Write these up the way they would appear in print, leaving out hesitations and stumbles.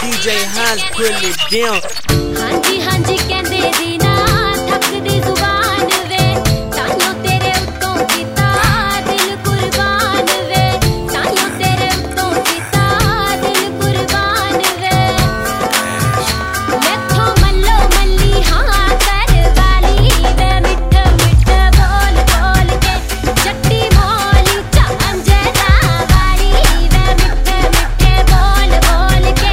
DJ Hans putting it down. ਹਾਂਜੀ ਹਾਂਜੀ ਕਹਿੰਦੇ ਦੀ ਨਾ ਥੱਕਦੀ ਜ਼ੁਬਾਨ ਵੇ ਤਾਈਓ ਤੇਰੇ ਉੱਤੋਂ ਕੀਤਾ ਦਿਲ ਕੁਰਬਾਨ ਵੇ ਤਾਈਓ ਤੇਰੇ ਉੱਤੋਂ ਕੀਤਾ ਦਿਲ ਕੁਰਬਾਨ ਵੇ ਮੈਥੋਂ ਮੱਲੋ ਮੱਲੀ ਹਾਂ ਕਰ ਵਾਲੀ ਵੇ ਮਿੱਠ ਮਿੱਠ ਬੋਲ ਬੋਲ ਕੇ ਜੱਟੀ ਮੋਲੀ ਝਾਂਜਰਾ ਵਾਲੀ ਵੇ ਮਿੱਠ ਮਿੱਠੇ ਬੋਲ ਬੋਲ ਕੇ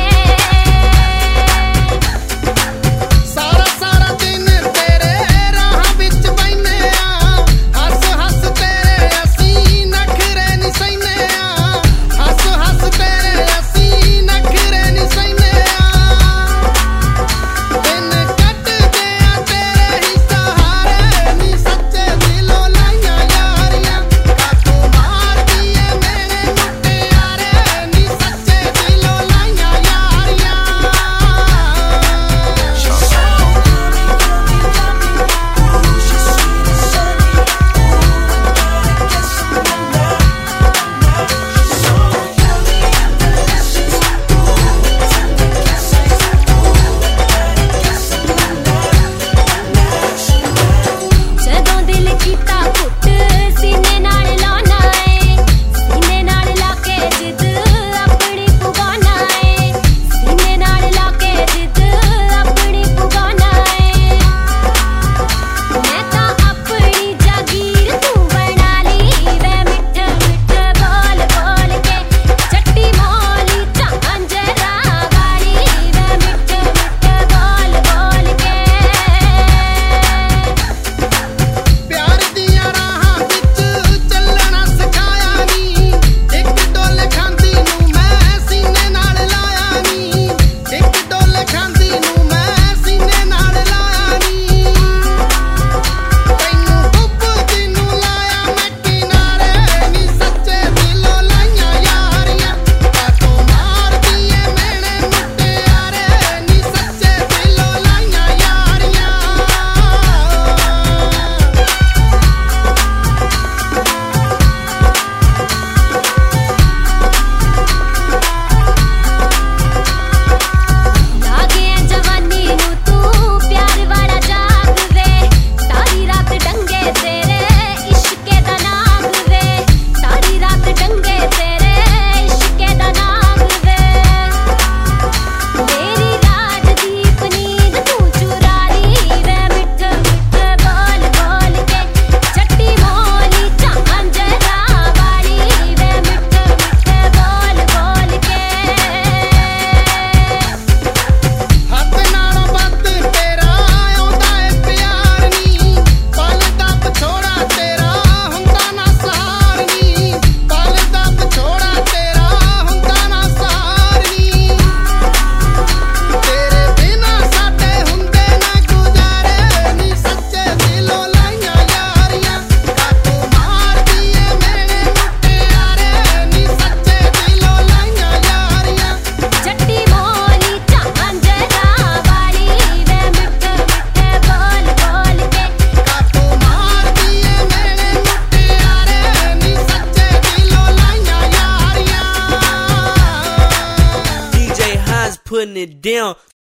Putting it down.